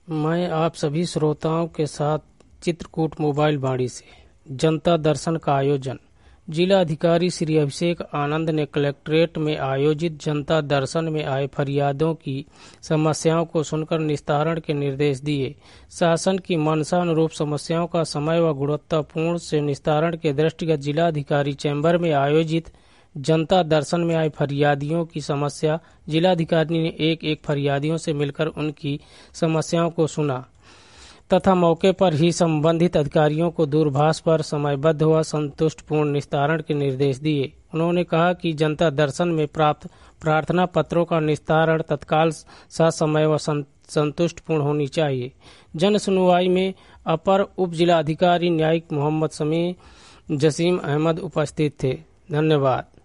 मैं आप सभी श्रोताओं के साथ चित्रकूट मोबाइल वाणी से जनता दर्शन का आयोजन जिला अधिकारी श्री अभिषेक आनंद ने कलेक्ट्रेट में आयोजित जनता दर्शन में आए फरियादों की समस्याओं को सुनकर निस्तारण के निर्देश दिए। शासन की मंशा अनुरूप समस्याओं का समय व गुणवत्तापूर्ण से निस्तारण के दृष्टिगत जिला अधिकारी चैम्बर में आयोजित जनता दर्शन में आए फरियादियों की समस्या जिलाधिकारी ने एक फरियादियों से मिलकर उनकी समस्याओं को सुना तथा मौके पर ही संबंधित अधिकारियों को दूरभाष पर समयबद्ध व संतुष्टपूर्ण निस्तारण के निर्देश दिए। उन्होंने कहा कि जनता दर्शन में प्राप्त प्रार्थना पत्रों का निस्तारण तत्काल ससमय व संतुष्टपूर्ण होनी चाहिए। जन सुनवाई में अपर उप जिला अधिकारी न्यायिक मोहम्मद समी जसीम अहमद उपस्थित थे। धन्यवाद।